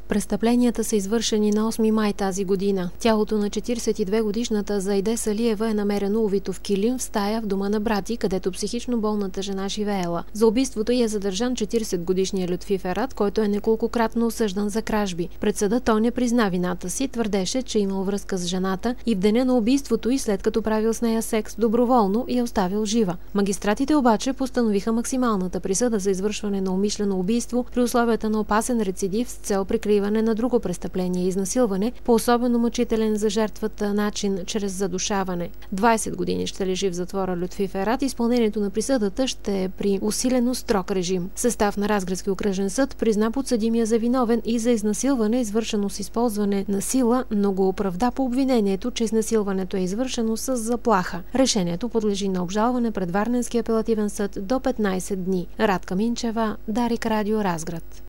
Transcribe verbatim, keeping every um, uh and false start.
Престъпленията са извършени на осми май тази година. Тялото на четиридесет и две годишната Зайде Салиева е намерено увито в килим в стая в дома на брати, където психично болната жена живеела. За убийството й е задържан четиридесетгодишният Лютфи Ферат, който е неколкократно осъждан за кражби. Пред съда той не призна вината си, твърдеше, че имал връзка с жената и в деня на убийството й, след като правил с нея секс доброволно, и я оставил жива. Магистратите обаче постановиха максималната присъда за извършване на умишлено убийство при условията на опасен рецидив с цел прикриване на друго престъпление – изнасилване, по особено мъчителен за жертвата начин, чрез задушаване. двадесет години ще лежи в затвора Лютфи Ферат. Изпълнението на присъдата ще е при усилено строг режим. Състав на Разградски окръжен съд призна подсъдимия за виновен и за изнасилване, извършено с използване на сила, но го оправда по обвинението, че изнасилването е извършено с заплаха. Решението подлежи на обжалване пред Варненския апелативен съд до петнадесет дни. Радка Минчева, Дарик Радио, Разград.